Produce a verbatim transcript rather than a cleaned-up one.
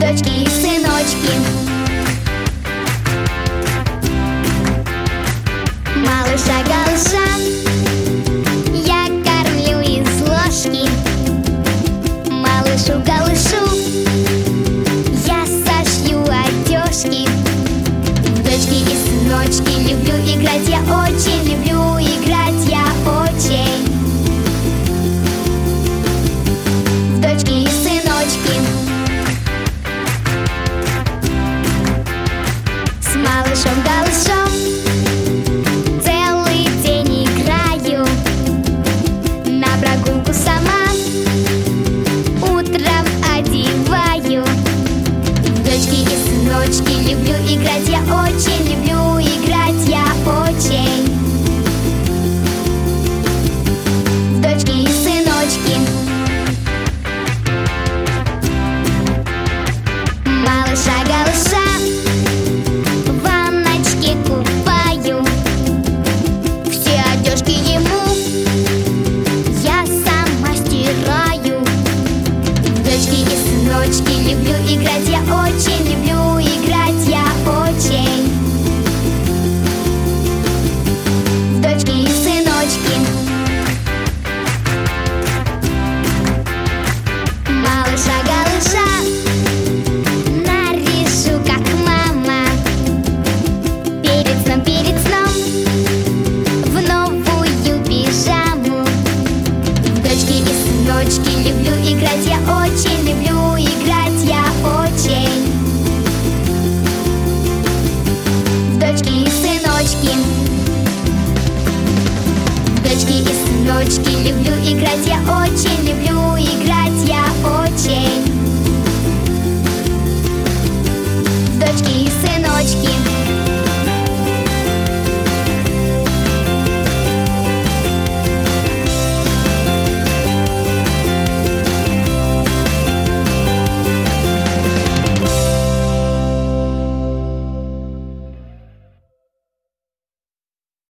дочки и сыночки. Малыша-галыша я кормлю из ложки. Малышу-галышу я сошью одежки. Дочки и сыночки, люблю играть я очень, люблю играть я очень. В дочки и сыночки. С малышом-галышом целый день играю. На прогулку сама утром одеваю. Дочки и сыночки, люблю играть я очень, люблю играть я очень. В дочки и сыночки. Малыша-галыша в ванночке купаю. Все одежки ему я сама стираю. Дочки и сыночки, люблю играть я очень, люблю играть я очень. Дочки и сыночки. Малыша-галыша наряжу, как мама. Перед сном, перед сном в новую пижаму. Дочки и сыночки, люблю играть я очень, люблю играть я очень. Дочки и сыночки. Дочки и сыночки, люблю играть я очень, люблю играть я очень. Дочки и сыночки.